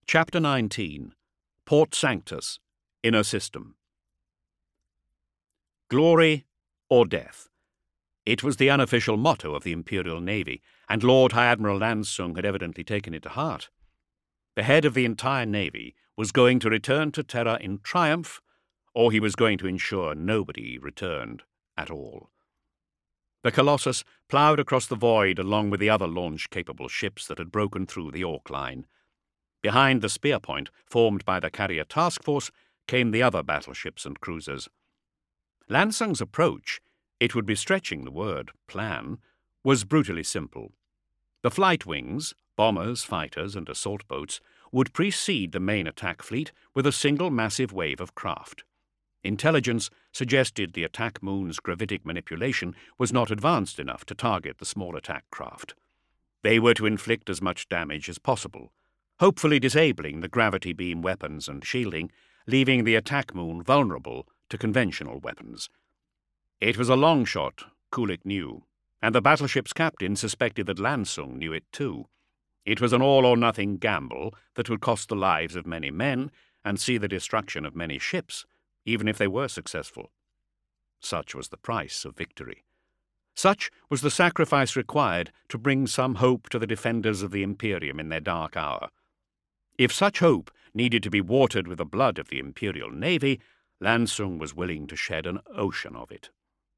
Chapter 19. Port Sanctus, Inner System. Glory or death. It was the unofficial motto of the Imperial Navy, and Lord High Admiral Lansung had evidently taken it to heart. The head of the entire Navy was going to return to Terra in triumph, or he was going to ensure nobody returned at all. The Colossus ploughed across the void along with the other launch-capable ships that had broken through the Orc line. Behind the spear point formed by the carrier task force came the other battleships and cruisers. Lansung's approach, it would be stretching the word plan, was brutally simple. The flight wings, bombers, fighters, and assault boats, would precede the main attack fleet with a single massive wave of craft. Intelligence suggested the attack moon's gravitic manipulation was not advanced enough to target the small attack craft. They were to inflict as much damage as possible, hopefully disabling the gravity beam weapons and shielding, leaving the attack moon vulnerable to conventional weapons. It was a long shot, Kulik knew, and the battleship's captain suspected that Lansung knew it too. It was an all-or-nothing gamble that would cost the lives of many men and see the destruction of many ships, even if they were successful. Such was the price of victory. Such was the sacrifice required to bring some hope to the defenders of the Imperium in their dark hour. If such hope needed to be watered with the blood of the Imperial Navy, Lansung was willing to shed an ocean of it.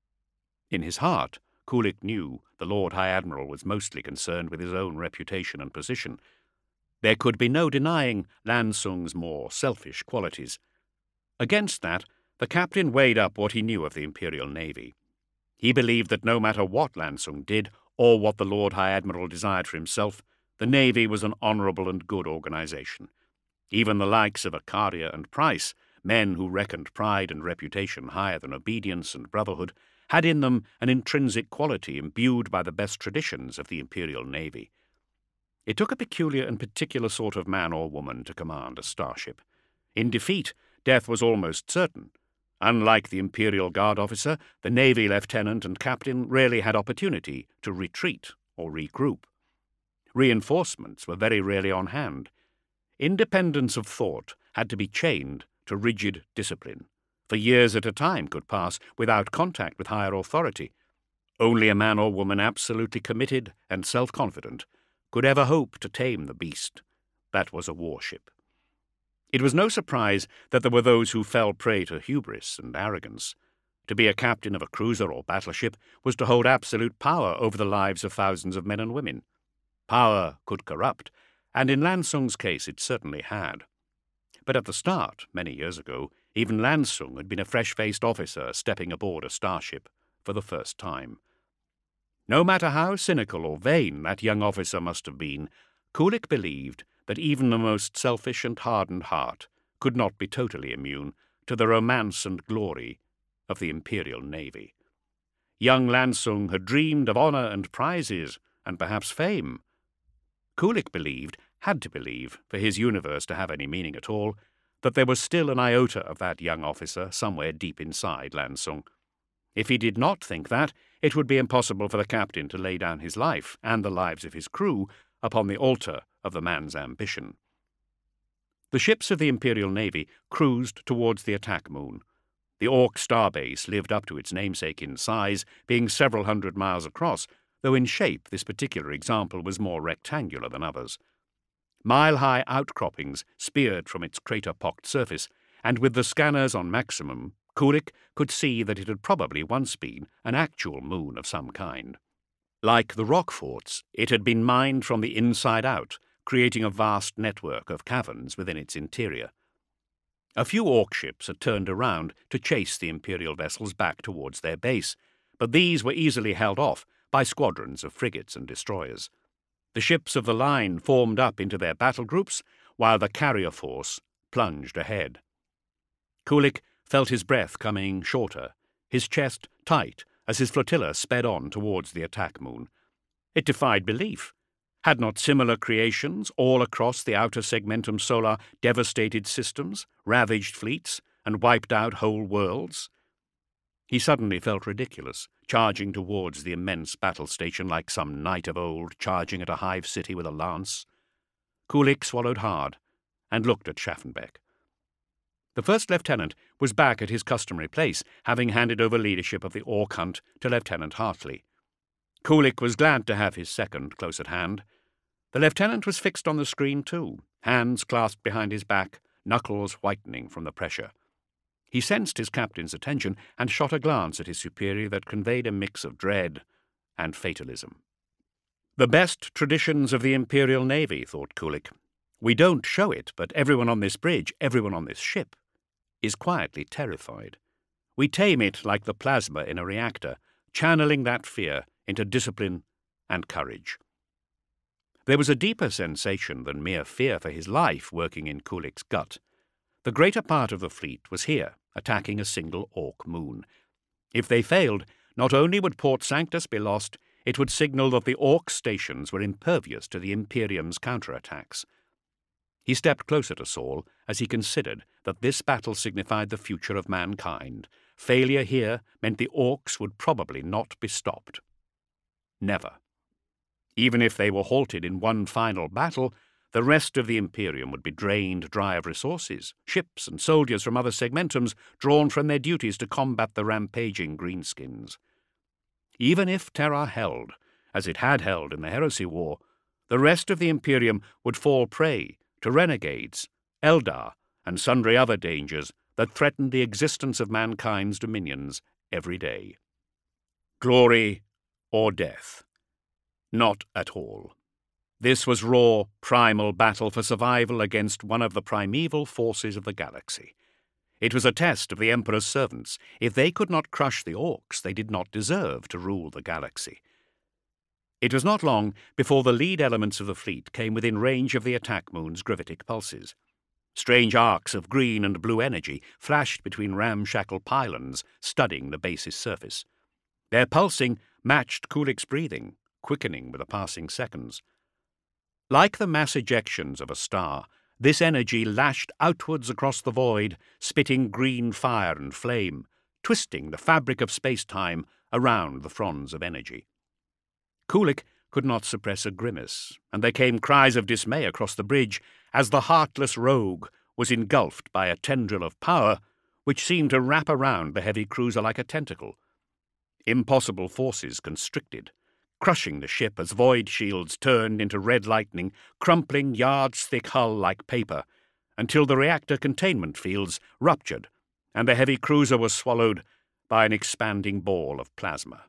In his heart, Kulik knew the Lord High Admiral was mostly concerned with his own reputation and position. There could be no denying Lansung's more selfish qualities. Against that, the captain weighed up what he knew of the Imperial Navy. He believed that no matter what Lansung did, or what the Lord High Admiral desired for himself, the Navy was an honourable and good organisation. Even the likes of Acaria and Price, men who reckoned pride and reputation higher than obedience and brotherhood, had in them an intrinsic quality imbued by the best traditions of the Imperial Navy. It took a peculiar and particular sort of man or woman to command a starship. In defeat, death was almost certain. Unlike the Imperial Guard officer, the Navy lieutenant and captain rarely had opportunity to retreat or regroup. Reinforcements were very rarely on hand. Independence of thought had to be chained to rigid discipline. For years at a time could pass without contact with higher authority. Only a man or woman absolutely committed and self-confident could ever hope to tame the beast that was a warship. It was no surprise that there were those who fell prey to hubris and arrogance. To be a captain of a cruiser or battleship was to hold absolute power over the lives of thousands of men and women. Power could corrupt, and in Lansung's case it certainly had. But at the start, many years ago, even Lansung had been a fresh-faced officer stepping aboard a starship for the first time. No matter how cynical or vain that young officer must have been, Kulik believed that even the most selfish and hardened heart could not be totally immune to the romance and glory of the Imperial Navy. Young Lansung had dreamed of honour and prizes, and perhaps fame. Kulik believed, had to believe, for his universe to have any meaning at all, that there was still an iota of that young officer somewhere deep inside Lansung. If he did not think that, it would be impossible for the captain to lay down his life and the lives of his crew upon the altar of the man's ambition. The ships of the Imperial Navy cruised towards the attack moon. The Orc starbase lived up to its namesake in size, being several hundred miles across, though in shape this particular example was more rectangular than others. Mile-high outcroppings speared from its crater-pocked surface, and with the scanners on maximum, Kulik could see that it had probably once been an actual moon of some kind. Like the rock forts, it had been mined from the inside out, creating a vast network of caverns within its interior. A few Orc ships had turned around to chase the Imperial vessels back towards their base, but these were easily held off by squadrons of frigates and destroyers. The ships of the line formed up into their battle groups, while the carrier force plunged ahead. Kulik felt his breath coming shorter, his chest tight as his flotilla sped on towards the attack moon. It defied belief. Had not similar creations all across the outer segmentum solar devastated systems, ravaged fleets, and wiped out whole worlds? He suddenly felt ridiculous, charging towards the immense battle station like some knight of old charging at a hive city with a lance. Kulik swallowed hard and looked at Schaffenbeck. The first lieutenant was back at his customary place, having handed over leadership of the orc hunt to Lieutenant Hartley. Kulik was glad to have his second close at hand. The lieutenant was fixed on the screen too, hands clasped behind his back, knuckles whitening from the pressure. He sensed his captain's attention and shot a glance at his superior that conveyed a mix of dread and fatalism. The best traditions of the Imperial Navy, thought Kulik. We don't show it, but everyone on this bridge, everyone on this ship, is quietly terrified. We tame it like the plasma in a reactor, channeling that fear into discipline and courage. There was a deeper sensation than mere fear for his life working in Kulik's gut. The greater part of the fleet was here, attacking a single orc moon. If they failed, not only would Port Sanctus be lost, it would signal that the orc stations were impervious to the Imperium's counterattacks. He stepped closer to Saul as he considered that this battle signified the future of mankind. Failure here meant the orcs would probably not be stopped. Never. Even if they were halted in one final battle, the rest of the Imperium would be drained dry of resources, ships and soldiers from other segmentums drawn from their duties to combat the rampaging greenskins. Even if Terra held, as it had held in the Heresy War, the rest of the Imperium would fall prey to renegades, Eldar, and sundry other dangers that threatened the existence of mankind's dominions every day. Glory or death? Not at all. This was raw, primal battle for survival against one of the primeval forces of the galaxy. It was a test of the Emperor's servants. If they could not crush the orcs, they did not deserve to rule the galaxy. It was not long before the lead elements of the fleet came within range of the attack moon's gravitic pulses. Strange arcs of green and blue energy flashed between ramshackle pylons, studding the base's surface. Their pulsing matched Kulik's breathing, quickening with the passing seconds. Like the mass ejections of a star, this energy lashed outwards across the void, spitting green fire and flame, twisting the fabric of space-time around the fronds of energy. Kulik could not suppress a grimace, and there came cries of dismay across the bridge as the heartless rogue was engulfed by a tendril of power which seemed to wrap around the heavy cruiser like a tentacle. Impossible forces constricted, crushing the ship as void shields turned into red lightning, crumpling yards-thick hull like paper, until the reactor containment fields ruptured and the heavy cruiser was swallowed by an expanding ball of plasma.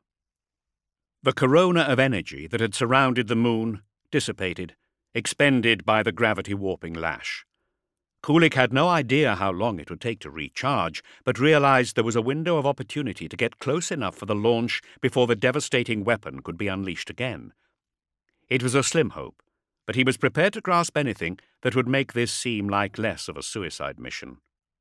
The corona of energy that had surrounded the moon dissipated, expended by the gravity-warping lash. Kulik had no idea how long it would take to recharge, but realized there was a window of opportunity to get close enough for the launch before the devastating weapon could be unleashed again. It was a slim hope, but he was prepared to grasp anything that would make this seem like less of a suicide mission.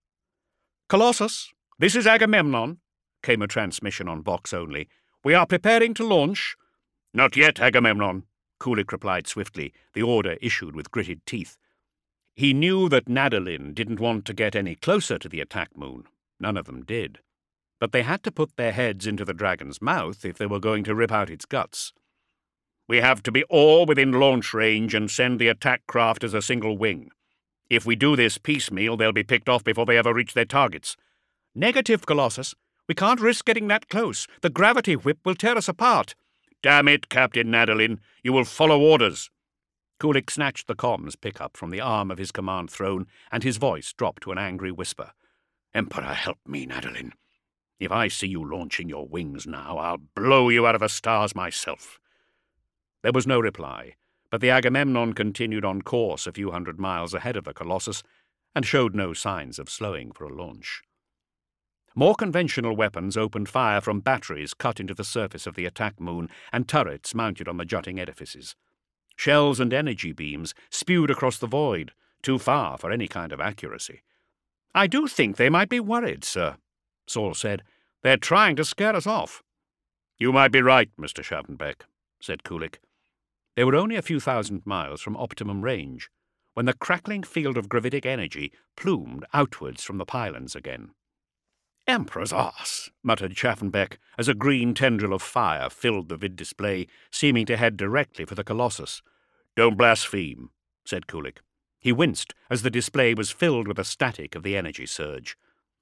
"Colossus, this is Agamemnon," came a transmission on Vox only. "We are preparing to launch." "Not yet, Agamemnon," Kulik replied swiftly, the order issued with gritted teeth. He knew that Nadalin didn't want to get any closer to the attack moon. None of them did. But they had to put their heads into the dragon's mouth if they were going to rip out its guts. "We have to be all within launch range and send the attack craft as a single wing. If we do this piecemeal, they'll be picked off before they ever reach their targets." "Negative, Colossus. We can't risk getting that close. The gravity whip will tear us apart." "Damn it, Captain Nadalin. You will follow orders." Kulik snatched the comms pickup from the arm of his command throne, and his voice dropped to an angry whisper. "Emperor, help me, Nadalin. If I see you launching your wings now, I'll blow you out of the stars myself." There was no reply, but the Agamemnon continued on course a few hundred miles ahead of the Colossus, and showed no signs of slowing for a launch. More conventional weapons opened fire from batteries cut into the surface of the attack moon and turrets mounted on the jutting edifices. Shells and energy beams spewed across the void, too far for any kind of accuracy. "I do think they might be worried, sir," Saul said. "They're trying to scare us off." "You might be right, Mr. Schaffenbeck," said Kulik. They were only a few thousand miles from optimum range, when the crackling field of gravitic energy plumed outwards from the pylons again. "Emperor's arse," muttered Schaffenbeck, as a green tendril of fire filled the vid display, seeming to head directly for the Colossus. "Don't blaspheme," said Kulik. He winced as the display was filled with the static of the energy surge.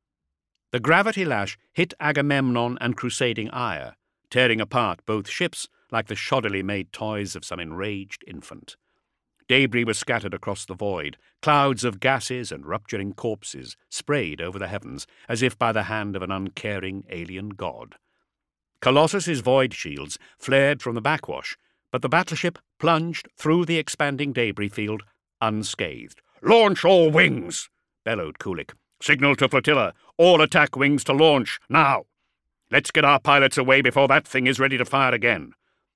The gravity lash hit Agamemnon and Crusading Ire, tearing apart both ships like the shoddily made toys of some enraged infant. Debris was scattered across the void. Clouds of gases and rupturing corpses sprayed over the heavens as if by the hand of an uncaring alien god. Colossus's void shields flared from the backwash, but the battleship plunged through the expanding debris field unscathed. "Launch all wings!" bellowed Kulik. "Signal to flotilla. All attack wings to launch, now! Let's get our pilots away before that thing is ready to fire again."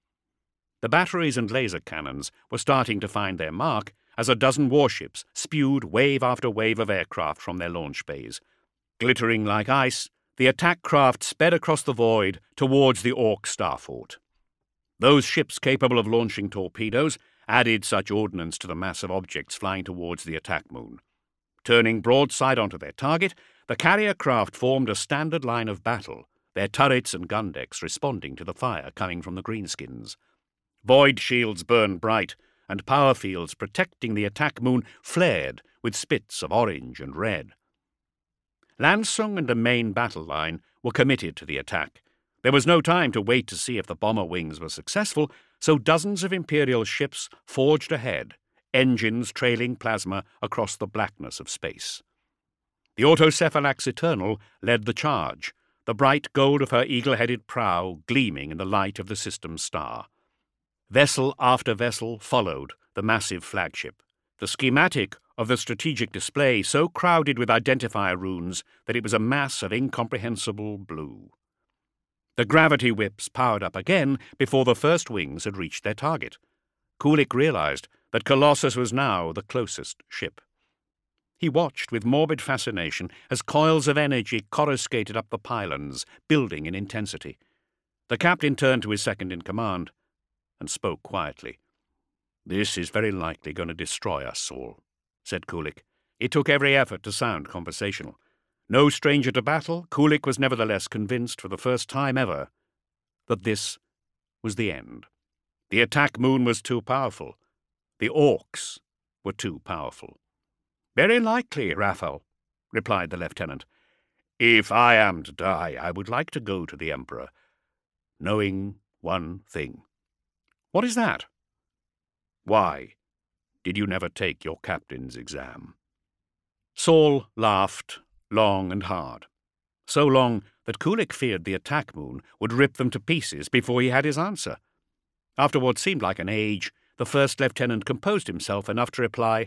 The batteries and laser cannons were starting to find their mark as a dozen warships spewed wave after wave of aircraft from their launch bays. Glittering like ice, the attack craft sped across the void towards the Orc starfort. Those ships capable of launching torpedoes added such ordnance to the mass of objects flying towards the attack moon. Turning broadside onto their target, the carrier craft formed a standard line of battle, their turrets and gun decks responding to the fire coming from the greenskins. Void shields burned bright, and power fields protecting the attack moon flared with spits of orange and red. Lansung and the main battle line were committed to the attack. There was no time to wait to see if the bomber wings were successful, so dozens of Imperial ships forged ahead, engines trailing plasma across the blackness of space. The Autocephalax Eternal led the charge, the bright gold of her eagle-headed prow gleaming in the light of the system's star. Vessel after vessel followed the massive flagship, the schematic of the strategic display so crowded with identifier runes that it was a mass of incomprehensible blue. The gravity whips powered up again before the first wings had reached their target. Kulik realized that Colossus was now the closest ship. He watched with morbid fascination as coils of energy coruscated up the pylons, building in intensity. The captain turned to his second-in-command and spoke quietly. "This is very likely going to destroy us, Saul," said Kulik. It took every effort to sound conversational. No stranger to battle, Kulik was nevertheless convinced for the first time ever that this was the end. The attack moon was too powerful. The Orcs were too powerful. "Very likely, Raphael," replied the lieutenant. "If I am to die, I would like to go to the Emperor, knowing one thing." "What is that?" "Why did you never take your captain's exam?" Saul laughed long and hard, so long that Kulik feared the attack moon would rip them to pieces before he had his answer. After what seemed like an age, the first lieutenant composed himself enough to reply,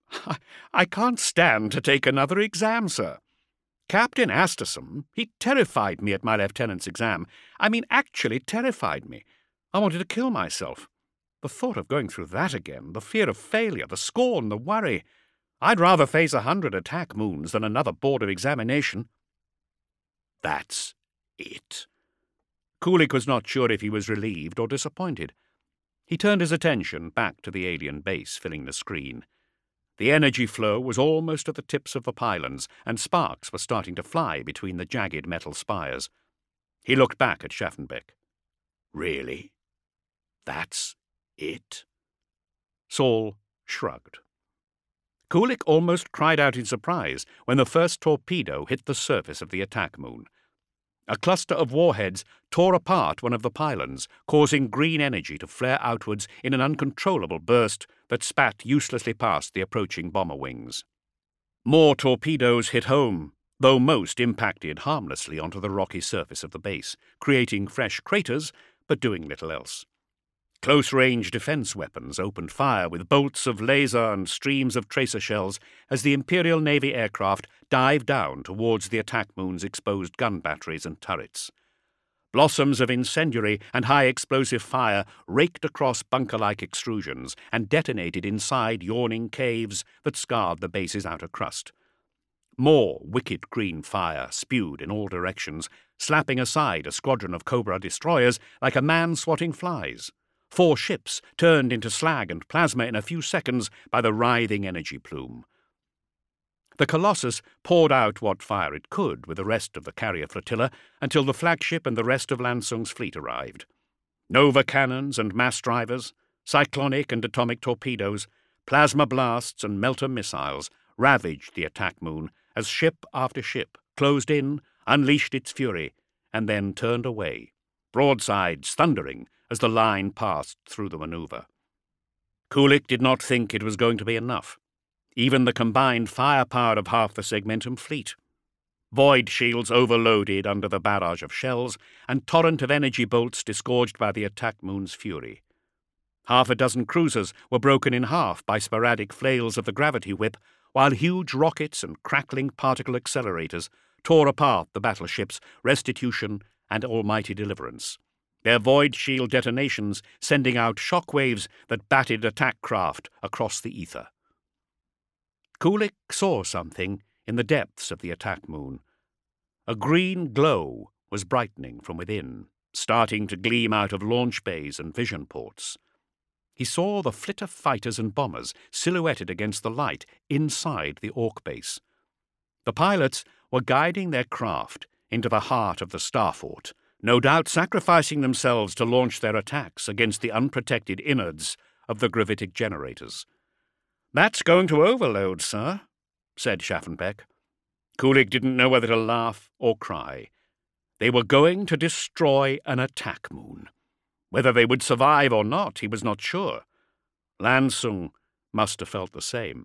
"I can't stand to take another exam, sir. Captain Asterson, he terrified me at my lieutenant's exam. I mean, actually terrified me. I wanted to kill myself. The thought of going through that again, the fear of failure, the scorn, the worry. I'd rather face 100 attack moons than another board of examination." "That's it." Kulik was not sure if he was relieved or disappointed. He turned his attention back to the alien base filling the screen. The energy flow was almost at the tips of the pylons, and sparks were starting to fly between the jagged metal spires. He looked back at Schaffenbeck. "Really? That's it?" Saul shrugged. Kulik almost cried out in surprise when the first torpedo hit the surface of the attack moon. A cluster of warheads tore apart one of the pylons, causing green energy to flare outwards in an uncontrollable burst that spat uselessly past the approaching bomber wings. More torpedoes hit home, though most impacted harmlessly onto the rocky surface of the base, creating fresh craters but doing little else. Close-range defense weapons opened fire with bolts of laser and streams of tracer shells as the Imperial Navy aircraft dived down towards the attack moon's exposed gun batteries and turrets. Blossoms of incendiary and high-explosive fire raked across bunker-like extrusions and detonated inside yawning caves that scarred the base's outer crust. More wicked green fire spewed in all directions, slapping aside a squadron of Cobra destroyers like a man swatting flies. 4 ships turned into slag and plasma in a few seconds by the writhing energy plume. The Colossus poured out what fire it could with the rest of the carrier flotilla until the flagship and the rest of Lansung's fleet arrived. Nova cannons and mass drivers, cyclonic and atomic torpedoes, Plasma blasts and melter missiles ravaged the attack moon as ship after ship closed in, unleashed its fury, and then turned away, broadsides thundering as the line passed through the maneuver. Kulik did not think it was going to be enough, even the combined firepower of half the Segmentum fleet. Void shields overloaded under the barrage of shells, and torrent of energy bolts disgorged by the attack moon's fury. Half a dozen cruisers were broken in half by sporadic flails of the gravity whip, while huge rockets and crackling particle accelerators tore apart the battleships Restitution and Almighty Deliverance, their void shield detonations sending out shock waves that batted attack craft across the ether. Kulik saw something in the depths of the attack moon. A green glow was brightening from within, starting to gleam out of launch bays and vision ports. He saw the flitter fighters and bombers silhouetted against the light inside the Ork base. The pilots were guiding their craft into the heart of the starfort, no doubt sacrificing themselves to launch their attacks against the unprotected innards of the gravitic generators. "That's going to overload, sir," said Schaffenbeck. Kulik didn't know whether to laugh or cry. They were going to destroy an attack moon. Whether they would survive or not, he was not sure. Lansung must have felt the same.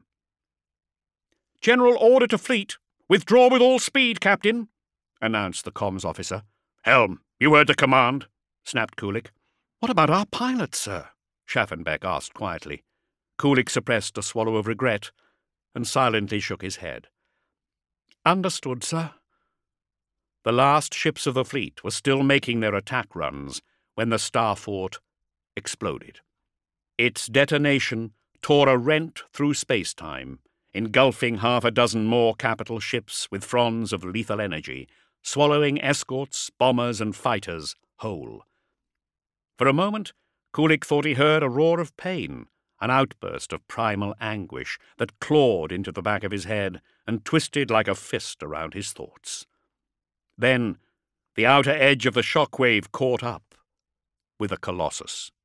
"General order to fleet. Withdraw with all speed, Captain," announced the comms officer. "Helm, you heard the command," snapped Kulik. "What about our pilots, sir?" Schaffenbeck asked quietly. Kulik suppressed a swallow of regret and silently shook his head. "Understood, sir." The last ships of the fleet were still making their attack runs when the starfort exploded. Its detonation tore a rent through space-time, engulfing half a dozen more capital ships with fronds of lethal energy, swallowing escorts, bombers, and fighters whole. For a moment, Kulik thought he heard a roar of pain, an outburst of primal anguish that clawed into the back of his head and twisted like a fist around his thoughts. Then the outer edge of the shock wave caught up with the Colossus.